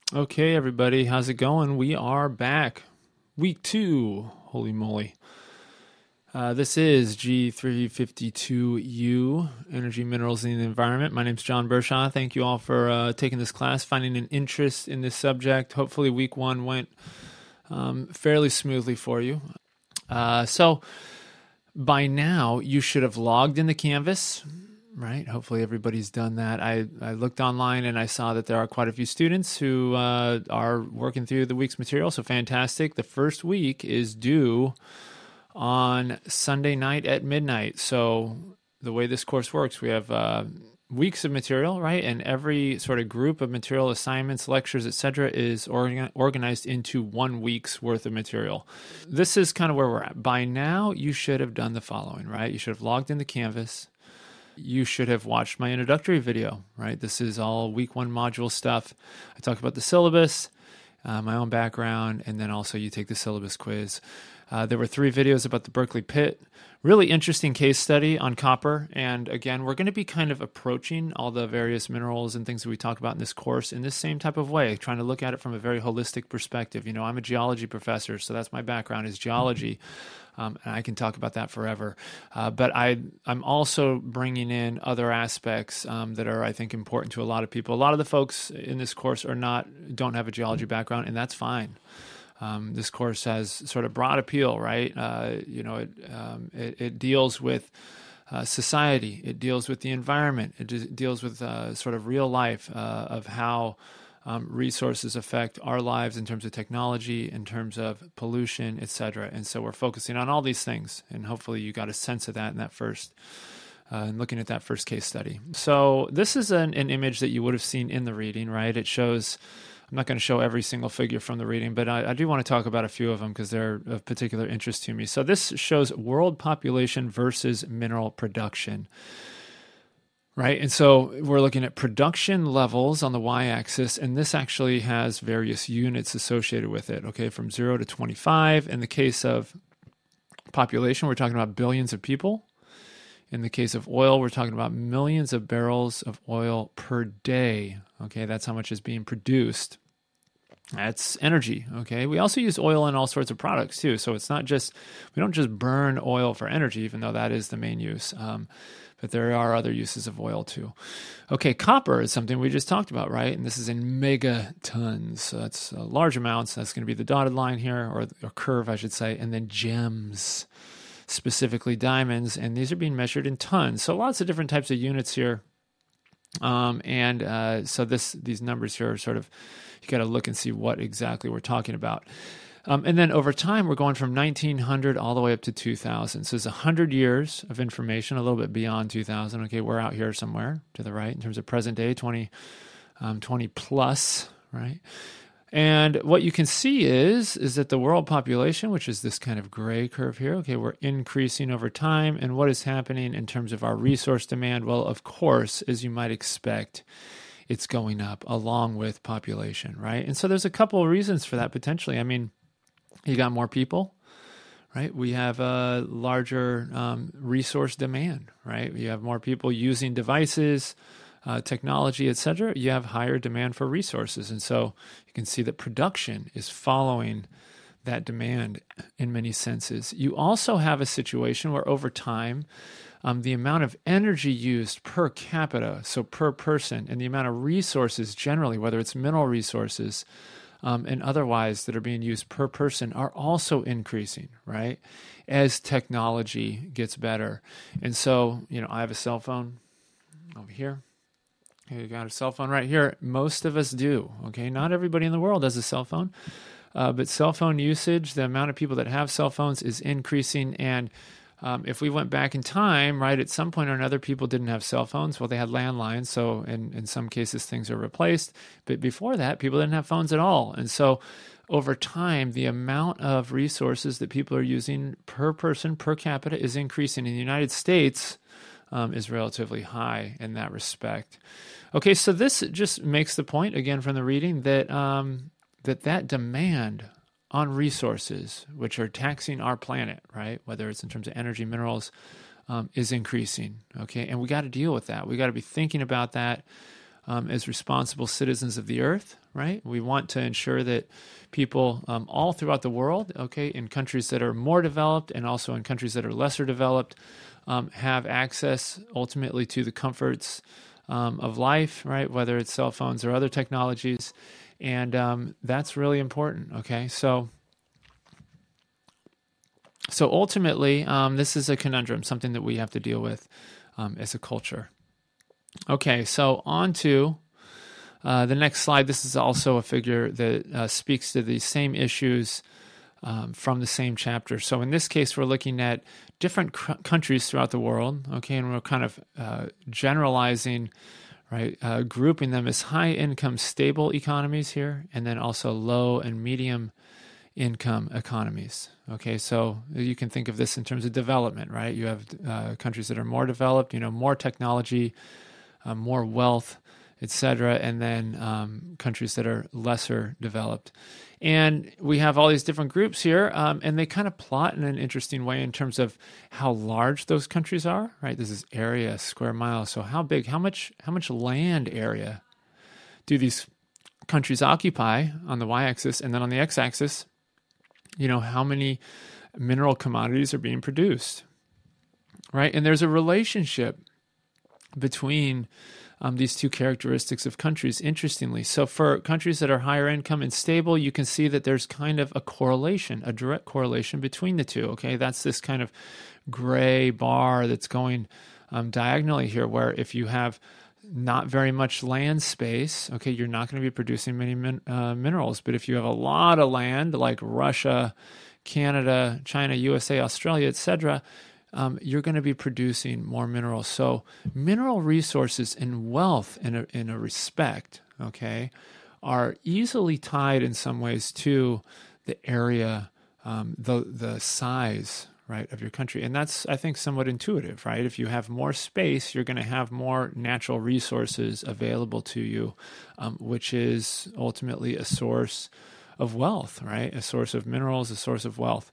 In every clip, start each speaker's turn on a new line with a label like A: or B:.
A: Okay, everybody, how's it going? We are back. Week two. Holy moly. This is G352U, Energy, Minerals, and the Environment. My name's John Bershaw. Thank you all for taking this class, finding an interest in this subject. Hopefully, week one went fairly smoothly for you. So, by now, you should have logged into Canvas, right? Hopefully everybody's done that. I looked online and I saw that there are quite a few students who are working through the week's material, so fantastic. The first week is due on Sunday night at midnight. So the way this course works, we have weeks of material, right? And every sort of group of material, assignments, lectures, etc., is organized into 1 week's worth of material. This is kind of where we're at. By now, you should have done the following, right? You should have logged into Canvas. You should have watched my introductory video, right? This is all week one module stuff. I talk about the syllabus, my own background, and then also you take the syllabus quiz. There were 3 videos about the Berkeley Pit. Really interesting case study on copper. And again, we're going to be kind of approaching all the various minerals and things that we talk about in this course in this same type of way, trying to look at it from a very holistic perspective. You know, I'm a geology professor, so that's my background is geology. And I can talk about that forever. But I'm also bringing in other aspects that are, I think, important to a lot of people. A lot of the folks in this course don't have a geology background, and that's fine. This course has sort of broad appeal, right? It deals with society. It deals with the environment. It deals with sort of real life of how resources affect our lives in terms of technology, in terms of pollution, etc. And so we're focusing on all these things, and hopefully you got a sense of that in that first, and looking at that first case study. So this is an image that you would have seen in the reading, right? It shows, I'm not going to show every single figure from the reading, but I do want to talk about a few of them because they're of particular interest to me. So this shows world population versus mineral production. Right. And so we're looking at production levels on the y-axis, and this actually has various units associated with it, okay, from 0 to 25. In the case of population, we're talking about billions of people. In the case of oil, we're talking about millions of barrels of oil per day. Okay, that's how much is being produced. That's energy, okay? We also use oil in all sorts of products too. So it's not just, we don't just burn oil for energy, even though that is the main use. But there are other uses of oil too. Okay, copper is something we just talked about, right? And this is in megatons. So that's large amounts. That's going to be the dotted line here, or curve, I should say. And then gems, specifically diamonds. And these are being measured in tons. So lots of different types of units here. So these numbers here are sort of, you got to look and see what exactly we're talking about. And then over time, we're going from 1900 all the way up to 2000. So it's 100 years of information, a little bit beyond 2000. Okay, we're out here somewhere to the right in terms of present day, 20 plus, right? And what you can see is that the world population, which is this kind of gray curve here, okay, we're increasing over time. And what is happening in terms of our resource demand? Well, of course, as you might expect, it's going up along with population, right? And so there's a couple of reasons for that potentially. I mean, you got more people, right? We have a larger resource demand, right? You have more people using devices, technology, etc. You have higher demand for resources. And so you can see that production is following that demand in many senses. You also have a situation where over time, the amount of energy used per capita, so per person, and the amount of resources generally, whether it's mineral resources and otherwise that are being used per person, are also increasing, right, as technology gets better. And so, I have a cell phone over here. You got a cell phone right here. Most of us do, okay? Not everybody in the world has a cell phone, but cell phone usage, the amount of people that have cell phones is increasing. And if we went back in time, right, at some point or another, people didn't have cell phones. Well, they had landlines, so in some cases things are replaced. But before that, people didn't have phones at all. And so over time, the amount of resources that people are using per person, per capita, is increasing. In the United States, is relatively high in that respect. Okay, so this just makes the point, again, from the reading, that that demand on resources, which are taxing our planet, right, whether it's in terms of energy, minerals, is increasing, okay? And we got to deal with that. We got to be thinking about that as responsible citizens of the earth, right? We want to ensure that people all throughout the world, okay, in countries that are more developed and also in countries that are lesser developed, have access ultimately to the comforts of life, right? Whether it's cell phones or other technologies. And that's really important, okay? So ultimately, this is a conundrum, something that we have to deal with as a culture. Okay, so on to the next slide. This is also a figure that speaks to these same issues from the same chapter. So in this case, we're looking at different countries throughout the world, okay, and we're kind of generalizing, right, grouping them as high-income stable economies here, and then also low and medium-income economies. Okay, so you can think of this in terms of development, right? You have countries that are more developed, more technology, more wealth, etc., and then countries that are lesser developed. And we have all these different groups here, and they kind of plot in an interesting way in terms of how large those countries are, right? This is area, square miles. So how big, how much land area do these countries occupy on the y-axis, and then on the x-axis, how many mineral commodities are being produced, right? And there's a relationship between these two characteristics of countries, interestingly. So for countries that are higher income and stable, you can see that there's kind of a correlation, a direct correlation between the two, okay? That's this kind of gray bar that's going diagonally here, where if you have not very much land space, okay, you're not going to be producing many minerals. But if you have a lot of land, like Russia, Canada, China, USA, Australia, etc., you're going to be producing more minerals. So mineral resources and wealth in a respect, okay, are easily tied in some ways to the area, the size, right, of your country. And that's, I think, somewhat intuitive, right? If you have more space, you're going to have more natural resources available to you, which is ultimately a source of wealth, right? A source of minerals, a source of wealth.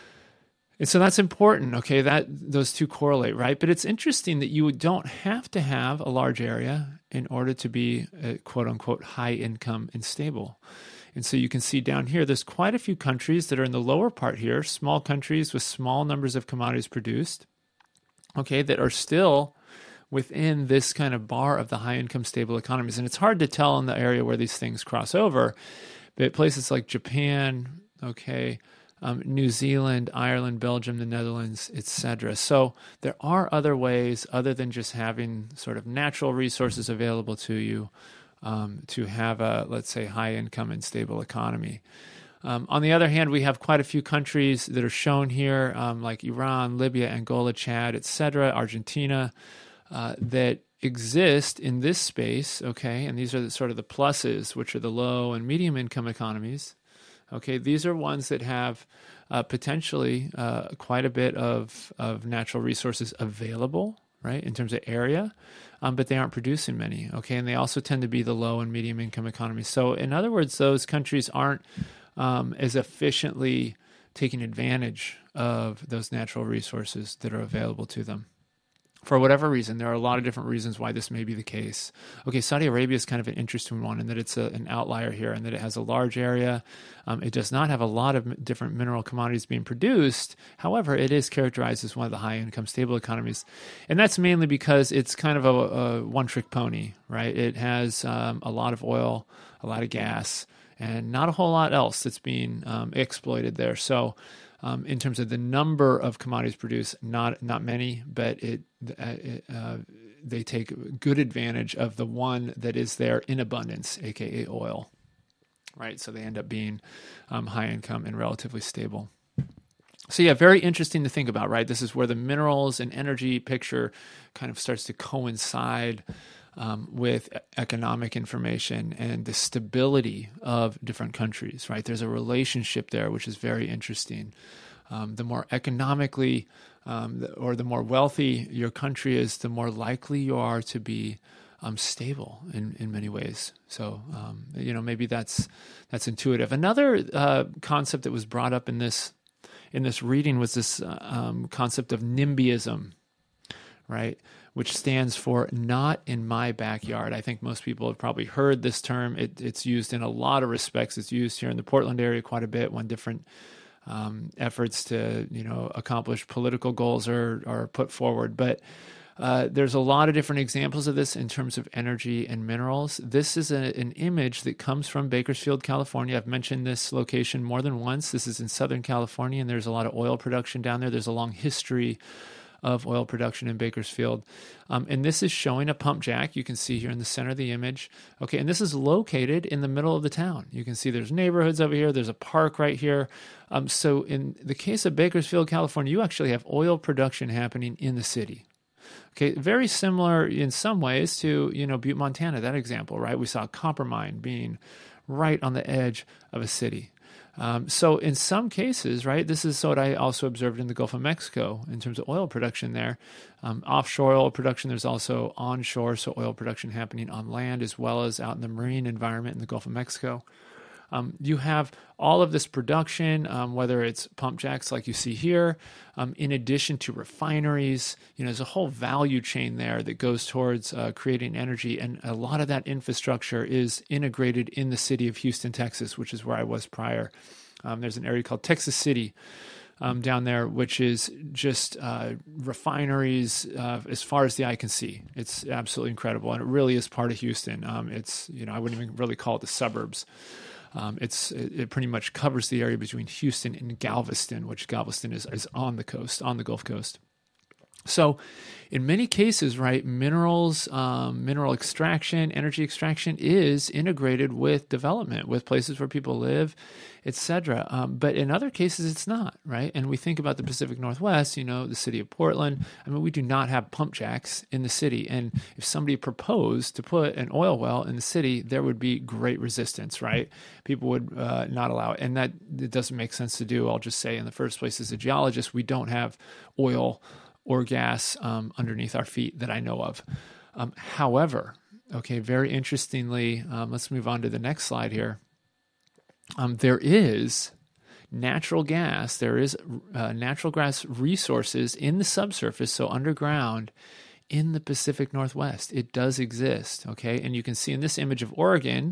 A: And so that's important, okay, that those two correlate, right? But it's interesting that you don't have to have a large area in order to be quote unquote high income and stable. And so you can see down here, there's quite a few countries that are in the lower part here, small countries with small numbers of commodities produced, okay, that are still within this kind of bar of the high income stable economies. And it's hard to tell in the area where these things cross over, but places like Japan, okay, New Zealand, Ireland, Belgium, the Netherlands, etc. So there are other ways other than just having sort of natural resources available to you to have a, let's say, high income and stable economy. On the other hand, we have quite a few countries that are shown here, like Iran, Libya, Angola, Chad, etc., Argentina, that exist in this space, okay? And these are sort of the pluses, which are the low and medium income economies. Okay, these are ones that have potentially quite a bit of natural resources available, right, in terms of area, but they aren't producing many, okay? And they also tend to be the low and medium income economies. So in other words, those countries aren't as efficiently taking advantage of those natural resources that are available to them. For whatever reason, there are a lot of different reasons why this may be the case. Okay, Saudi Arabia is kind of an interesting one in that it's an outlier here, and that it has a large area. It does not have a lot of different mineral commodities being produced. However, it is characterized as one of the high-income stable economies. And that's mainly because it's kind of a one-trick pony, right? It has a lot of oil, a lot of gas, and not a whole lot else that's being exploited there. So in terms of the number of commodities produced, not many, but they take good advantage of the one that is there in abundance, aka oil, right? So they end up being high income and relatively stable. So yeah, very interesting to think about, right? This is where the minerals and energy picture kind of starts to coincide with economic information and the stability of different countries, right? There's a relationship there, which is very interesting. The more economically or the more wealthy your country is, the more likely you are to be stable in many ways. So, maybe that's intuitive. Another concept that was brought up in this reading was this concept of NIMBYism. right? Which stands for not in my backyard. I think most people have probably heard this term. It's used in a lot of respects. It's used here in the Portland area quite a bit when different efforts to, accomplish political goals are put forward. But there's a lot of different examples of this in terms of energy and minerals. This is an image that comes from Bakersfield, California. I've mentioned this location more than once. This is in Southern California, and there's a lot of oil production down there. There's a long history of oil production in Bakersfield. And this is showing a pump jack. You can see here in the center of the image. Okay, and this is located in the middle of the town. You can see there's neighborhoods over here. There's a park right here. So in the case of Bakersfield, California, you actually have oil production happening in the city. Okay, very similar in some ways to, Butte, Montana, that example, right? We saw a copper mine being right on the edge of a city. So in some cases, right, this is what I also observed in the Gulf of Mexico in terms of oil production there. Offshore oil production, there's also onshore, so oil production happening on land as well as out in the marine environment in the Gulf of Mexico. You have all of this production, whether it's pump jacks like you see here, in addition to refineries. There's a whole value chain there that goes towards creating energy, and a lot of that infrastructure is integrated in the city of Houston, Texas, which is where I was prior. There's an area called Texas City down there, which is just refineries as far as the eye can see. It's absolutely incredible, and it really is part of Houston. I wouldn't even really call it the suburbs. It pretty much covers the area between Houston and Galveston, which Galveston is on the coast, on the Gulf Coast. So in many cases, right, minerals, mineral extraction, energy extraction is integrated with development, with places where people live, etc. But in other cases, it's not, right? And we think about the Pacific Northwest, the city of Portland. I mean, we do not have pump jacks in the city. And if somebody proposed to put an oil well in the city, there would be great resistance, right? People would not allow it. And it doesn't make sense to do. I'll just say in the first place, as a geologist, we don't have oil or gas underneath our feet that I know of. However, okay, very interestingly, let's move on to the next slide here. There is natural gas. There is natural gas resources in the subsurface, so underground, in the Pacific Northwest. It does exist, okay? And you can see in this image of Oregon,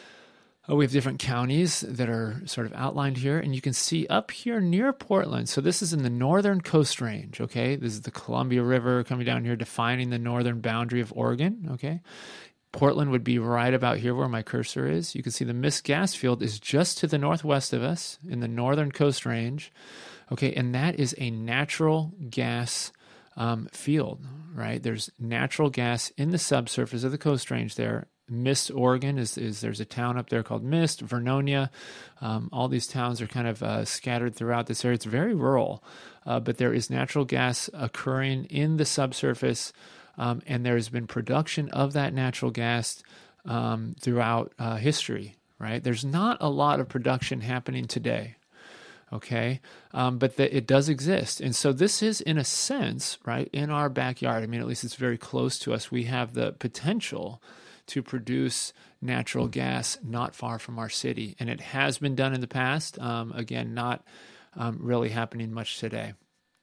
A: we have different counties that are sort of outlined here, and you can see up here near Portland. So this is in the northern Coast Range, okay? This is the Columbia River coming down here, defining the northern boundary of Oregon, okay? Portland would be right about here where my cursor is. You can see the Misk gas field is just to the northwest of us in the northern Coast Range, okay? And that is a natural gas field, right? There's natural gas in the subsurface of the Coast Range there. Mist, Oregon, there's a town up there called Mist, Vernonia. All these towns are kind of scattered throughout this area. It's very rural, but there is natural gas occurring in the subsurface, and there has been production of that natural gas throughout history, right? There's not a lot of production happening today, okay? But it does exist. And so this is, in a sense, right, in our backyard. I mean, at least it's very close to us. We have the potential to produce natural gas not far from our city. And it has been done in the past. Again, not really happening much today.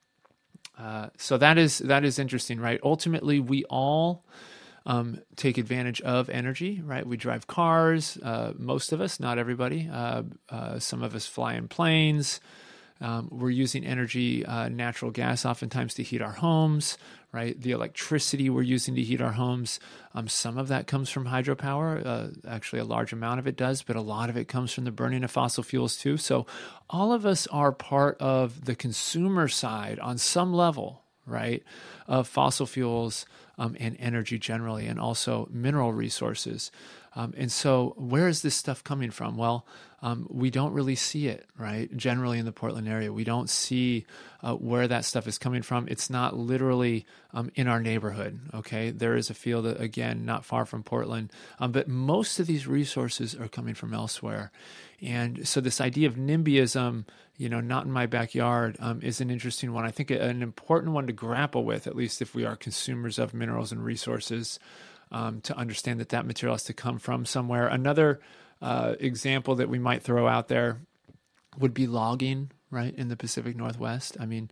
A: So that is interesting, right? Ultimately, we all take advantage of energy, right? We drive cars, most of us, not everybody. Some of us fly in planes. We're using energy, natural gas oftentimes to heat our homes, right? The electricity we're using to heat our homes, some of that comes from hydropower. Actually, a large amount of it does, but a lot of it comes from the burning of fossil fuels too. So all of us are part of the consumer side on some level, right, of fossil fuels and energy generally, and also mineral resources. And so where is this stuff coming from? Well, we don't really see it, right? Generally in the Portland area, we don't see where that stuff is coming from. It's not literally in our neighborhood, okay? There is a field, again, not far from Portland, but most of these resources are coming from elsewhere. And so this idea of NIMBYism, not in my backyard, is an interesting one. I think an important one to grapple with, at least if we are consumers of minerals and resources, to understand that material has to come from somewhere. Another example that we might throw out there would be logging, right, in the Pacific Northwest. I mean,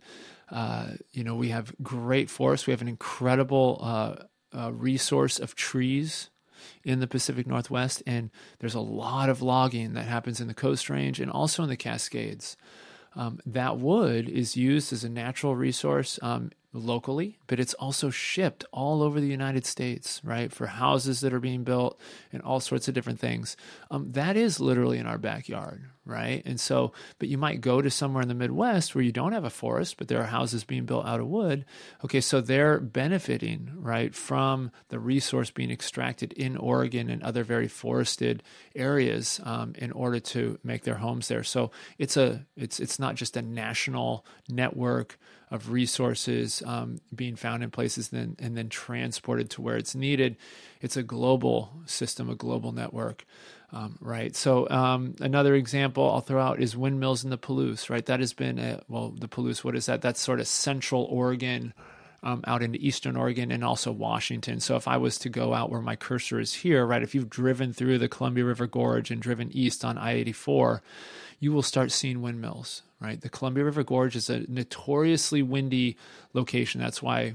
A: we have great forests. We have an incredible resource of trees in the Pacific Northwest, and there's a lot of logging that happens in the Coast Range and also in the Cascades. That wood is used as a natural resource locally, but it's also shipped all over the United States, right, for houses that are being built and all sorts of different things. That is literally in our backyard, right? And so, but you might go to somewhere in the Midwest where you don't have a forest, but there are houses being built out of wood. Okay, so they're benefiting, right, from the resource being extracted in Oregon and other very forested areas in order to make their homes there. So it's not just a national network of resources being found in places and then transported to where it's needed. It's a global system, a global network, right? So another example I'll throw out is windmills in the Palouse, right? That has been, the Palouse, what is that? That's sort of central Oregon, out into eastern Oregon and also Washington. So if I was to go out where my cursor is here, right, if you've driven through the Columbia River Gorge and driven east on I-84, you will start seeing windmills, right? The Columbia River Gorge is a notoriously windy location. That's why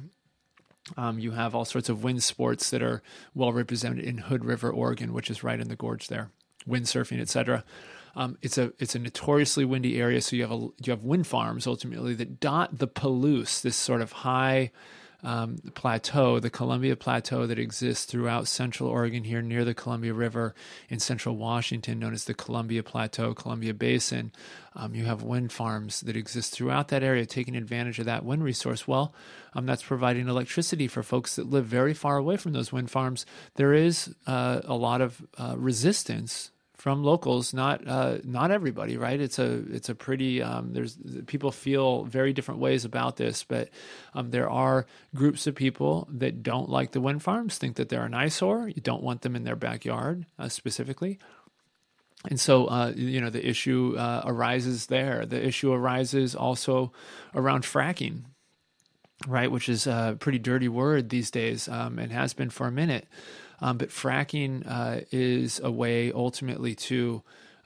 A: you have all sorts of wind sports that are well represented in Hood River, Oregon, which is right in the gorge there, windsurfing, etc. It's a notoriously windy area, so you have wind farms ultimately that dot the Palouse, this sort of high plateau, the Columbia Plateau that exists throughout central Oregon here near the Columbia River, in central Washington, known as the Columbia Plateau, Columbia Basin. You have wind farms that exist throughout that area, taking advantage of that wind resource. Well, that's providing electricity for folks that live very far away from those wind farms. There is a lot of resistance from locals, not everybody, right? It's a pretty there's people feel very different ways about this, but there are groups of people that don't like the wind farms, think that they're an eyesore. You don't want them in their backyard specifically. And so, the issue arises there. The issue arises also around fracking, right, which is a pretty dirty word these days and has been for a minute. But fracking is a way ultimately to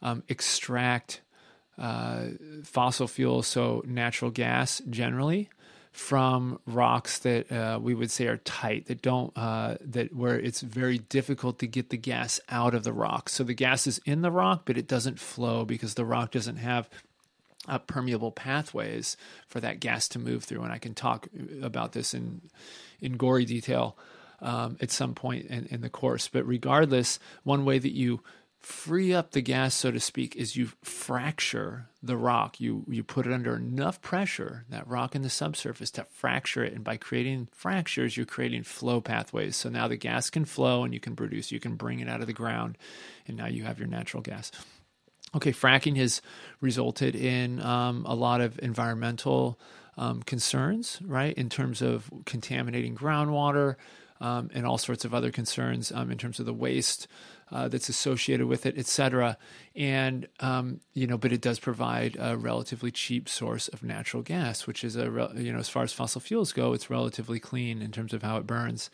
A: extract fossil fuels, so natural gas generally, from rocks that we would say are tight, where it's very difficult to get the gas out of the rock. So the gas is in the rock, but it doesn't flow because the rock doesn't have permeable pathways for that gas to move through. And I can talk about this in gory detail at some point in the course. But regardless, one way that you free up the gas, so to speak, is you fracture the rock. You put it under enough pressure, that rock in the subsurface, to fracture it. And by creating fractures, you're creating flow pathways. So now the gas can flow and you can bring it out of the ground. And now you have your natural gas. Okay, fracking has resulted in a lot of environmental concerns, right, in terms of contaminating groundwater, and all sorts of other concerns in terms of the waste that's associated with it, et cetera. And, but it does provide a relatively cheap source of natural gas, which is, as far as fossil fuels go, it's relatively clean in terms of how it burns.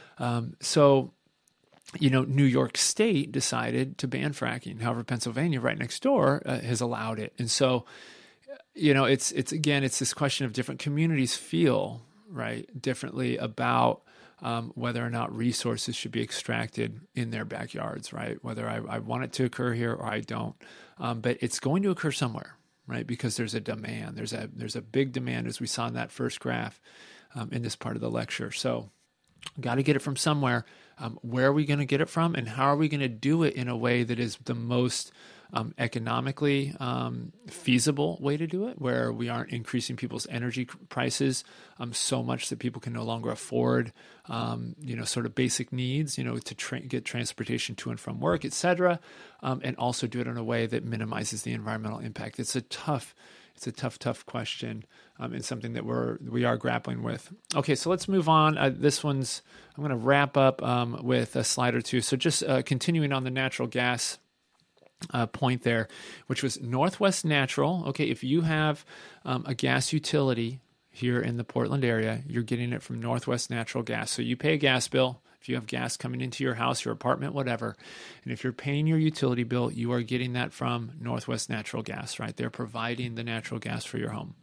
A: New York State decided to ban fracking. However, Pennsylvania, right next door, has allowed it. And so, it's this question of different communities feel, right, differently about whether or not resources should be extracted in their backyards, right? Whether I want it to occur here or I don't. But it's going to occur somewhere, right? Because there's a demand. There's a big demand, as we saw in that first graph in this part of the lecture. So got to get it from somewhere. Where are we going to get it from, and how are we going to do it in a way that is the most economically feasible way to do it, where we aren't increasing people's energy prices so much that people can no longer afford, sort of basic needs, to get transportation to and from work, et cetera, and also do it in a way that minimizes the environmental impact. It's a tough question, and something that we are grappling with. Okay, so let's move on. I'm going to wrap up with a slide or two. So just continuing on the natural gas point there, which was Northwest Natural. Okay, if you have a gas utility here in the Portland area, you're getting it from Northwest Natural Gas. So you pay a gas bill If you have gas coming into your house, your apartment, whatever, and if you're paying your utility bill, you are getting that from Northwest Natural Gas, right? They're providing the natural gas for your home.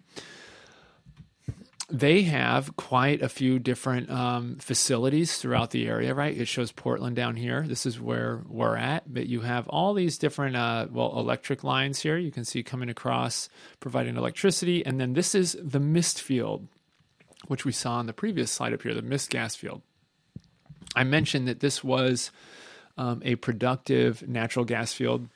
A: They have quite a few different facilities throughout the area, right? It shows Portland down here. This is where we're at, but you have all these different, electric lines here. You can see coming across, providing electricity. And then this is the mist field, which we saw on the previous slide up here, the mist gas field. I mentioned that this was a productive natural gas field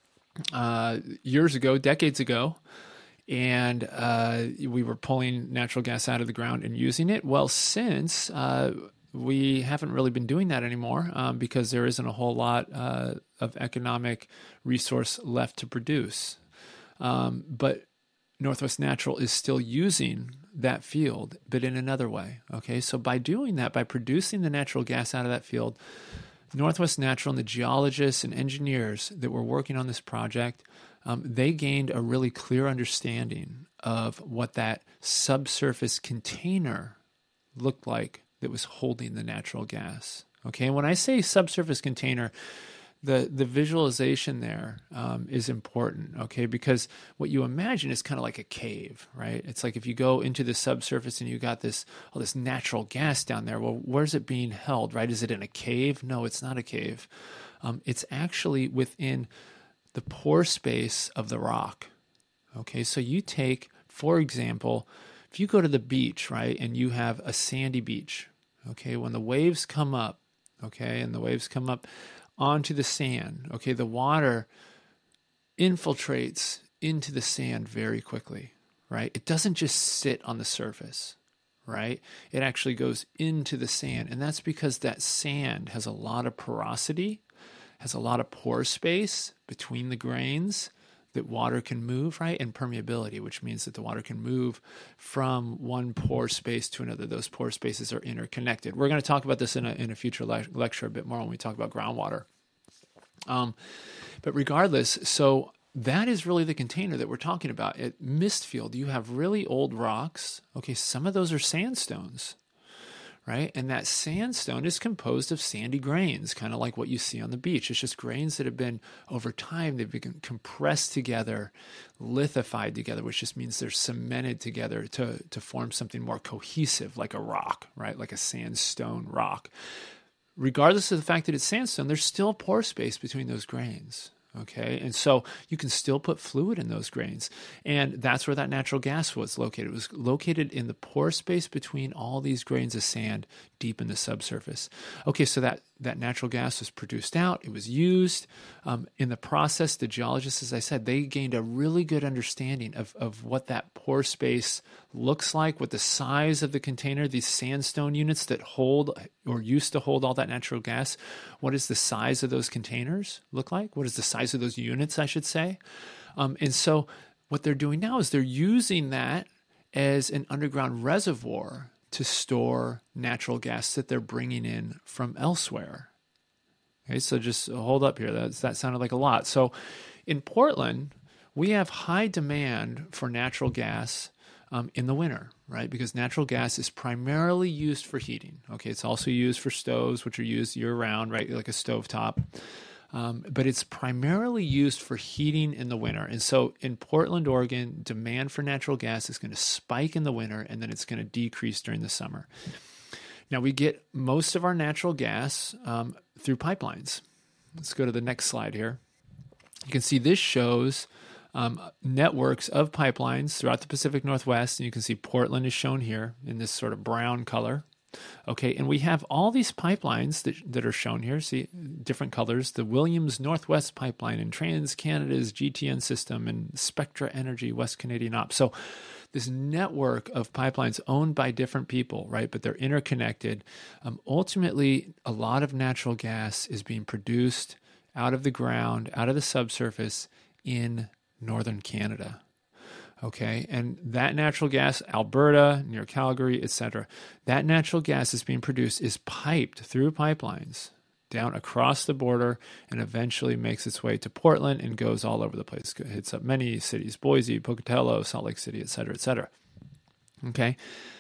A: years ago, decades ago. And we were pulling natural gas out of the ground and using it. Well, since we haven't really been doing that anymore because there isn't a whole lot of economic resource left to produce. But Northwest Natural is still using that field, but in another way. Okay, so by doing that, by producing the natural gas out of that field, Northwest Natural and the geologists and engineers that were working on this project, they gained a really clear understanding of what that subsurface container looked like that was holding the natural gas. Okay, and when I say subsurface container, the visualization there is important, okay, because what you imagine is kind of like a cave, right? It's like if you go into the subsurface and you got all this natural gas down there, well, where's it being held, right? Is it in a cave? No, it's not a cave. It's actually within the pore space of the rock. Okay, so you take, for example, if you go to the beach, right, and you have a sandy beach, okay, when the waves come up, okay, and the waves come up onto the sand, okay, the water infiltrates into the sand very quickly, right? It doesn't just sit on the surface, right? It actually goes into the sand, and that's because that sand has a lot of porosity, has a lot of pore space between the grains that water can move, right? And permeability, which means that the water can move from one pore space to another. Those pore spaces are interconnected. We're going to talk about this in a future lecture a bit more when we talk about groundwater. But regardless, so that is really the container that we're talking about. At Mistfield, you have really old rocks. Okay, some of those are sandstones, right? And that sandstone is composed of sandy grains, kind of like what you see on the beach. It's just grains that have been, over time, they've been compressed together, lithified together, which just means they're cemented together to form something more cohesive, like a rock, right? Like a sandstone rock. Regardless of the fact that it's sandstone, there's still pore space between those grains. Okay, and so you can still put fluid in those grains. And that's where that natural gas was located. It was located in the pore space between all these grains of sand deep in the subsurface. Okay, so that natural gas was produced out. It was used. In the process, the geologists, as I said, they gained a really good understanding of what that pore space looks like, what the size of the container, these sandstone units that hold or used to hold all that natural gas, what does the size of those containers look like? What is the size of those units, I should say? And so what they're doing now is they're using that as an underground reservoir to store natural gas that they're bringing in from elsewhere. Okay, so just hold up here. That sounded like a lot. So in Portland, we have high demand for natural gas in the winter, right? Because natural gas is primarily used for heating. Okay, it's also used for stoves, which are used year-round, right? Like a stovetop. But it's primarily used for heating in the winter. And so in Portland, Oregon, demand for natural gas is going to spike in the winter, and then it's going to decrease during the summer. Now, we get most of our natural gas through pipelines. Let's go to the next slide here. You can see this shows networks of pipelines throughout the Pacific Northwest, and you can see Portland is shown here in this sort of brown color. Okay, and we have all these pipelines that are shown here. See, different colors. The Williams Northwest Pipeline and TransCanada's GTN system and Spectra Energy West Canadian Ops. So this network of pipelines owned by different people, right? But they're interconnected. Ultimately, a lot of natural gas is being produced out of the ground, out of the subsurface in northern Canada. Okay, and that natural gas, Alberta, near Calgary, etc., that natural gas is being produced is piped through pipelines down across the border and eventually makes its way to Portland and goes all over the place. It hits up many cities, Boise, Pocatello, Salt Lake City, etc., etc. Okay,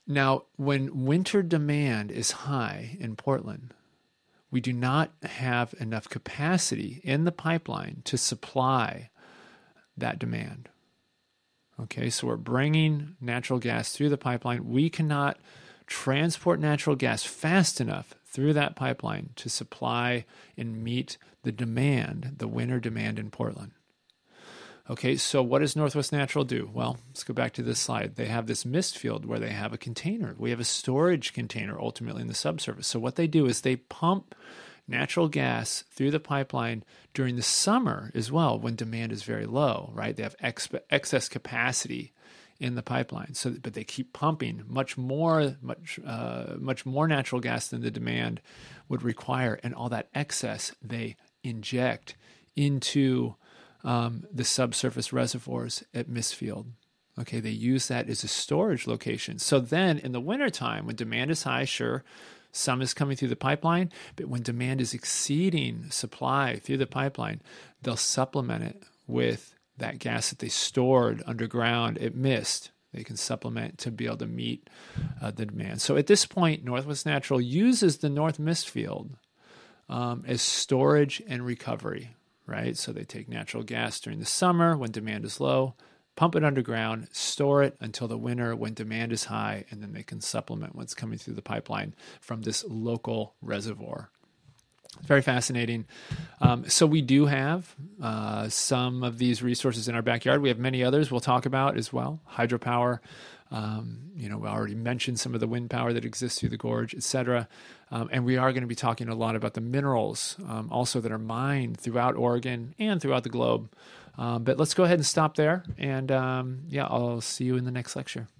A: Now, when winter demand is high in Portland, we do not have enough capacity in the pipeline to supply that demand. Okay, so we're bringing natural gas through the pipeline. We cannot transport natural gas fast enough through that pipeline to supply and meet the demand, the winter demand in Portland. Okay, so what does Northwest Natural do? Well, let's go back to this slide. They have this mist field where they have a container. We have a storage container ultimately in the subsurface. So what they do is they pump natural gas through the pipeline during the summer as well when demand is very low, right? They have excess capacity in the pipeline. But they keep pumping much more natural gas than the demand would require, and all that excess they inject into the subsurface reservoirs at Mistfield. Okay, they use that as a storage location. So then in the wintertime, when demand is high, sure, some is coming through the pipeline, but when demand is exceeding supply through the pipeline, they'll supplement it with that gas that they stored underground at Mist. They can supplement to be able to meet the demand. So at this point, Northwest Natural uses the North Mist Field as storage and recovery. Right? So they take natural gas during the summer when demand is low, pump it underground, store it until the winter when demand is high, and then they can supplement what's coming through the pipeline from this local reservoir. Very fascinating. So we do have some of these resources in our backyard. We have many others we'll talk about as well. Hydropower. We already mentioned some of the wind power that exists through the gorge, etc. And we are going to be talking a lot about the minerals also that are mined throughout Oregon and throughout the globe. But let's go ahead and stop there. And I'll see you in the next lecture.